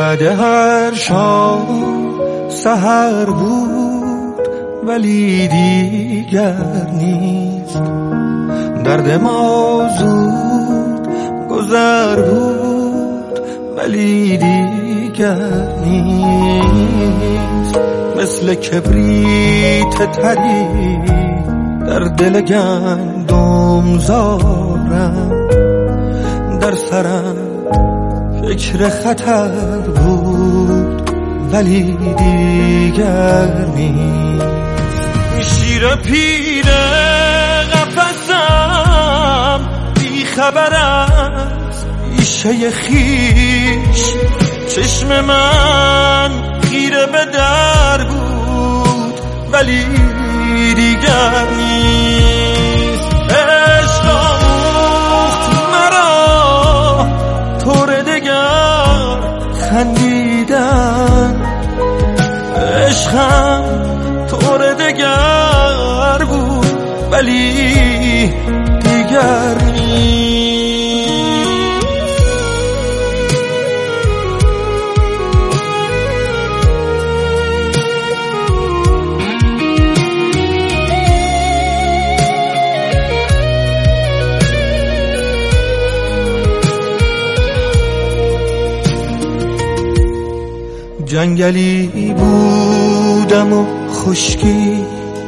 بعد هر شام سحر بود ولی دیگر نیست. درد ما زود گذر بود ولی دیگر نیست. مثل کبریت تری در دل گندم زارم، در سرم فکر خطر بود ولی دیگر نیست. شیر پیره قفسم بی خبر از بیشه خیش، چشم من خیره به در بود ولی دیگر نیست. عشق آموخت مرا طور دگر خندیدن، عشقم طور دگر بود ولی دیگر نیست. جنگلی بودم و خشکی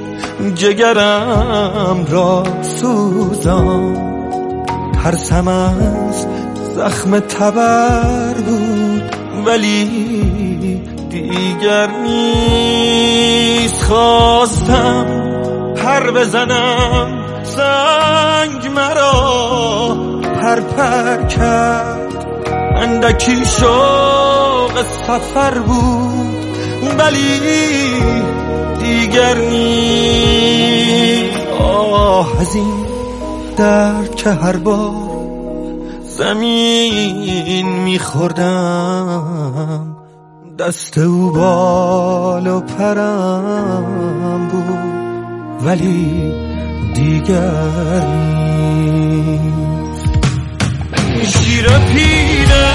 جگرم را سوزان، هر سم از زخم تبر بود ولی دیگر نیست. خواستم پر بزنم سنگ مرا پر کرد، اندکی شوق سفر بود ولی دیگر نیست. آه از این درد که هر بار زمین میخوردم، دست او بال و پرم بود ولی دیگر نیست. شیر پیره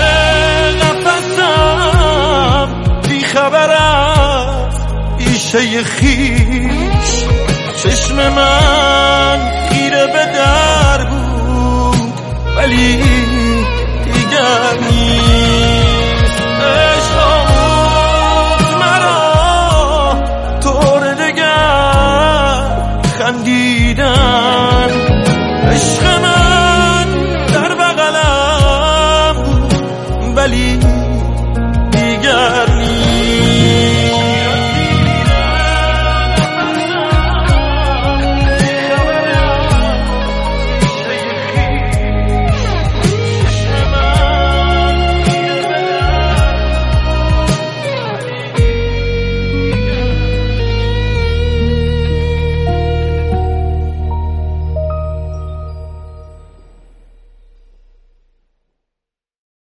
قفسم بی خبر از بیشه خیش، چشم من خیره به در بود ولی دیگر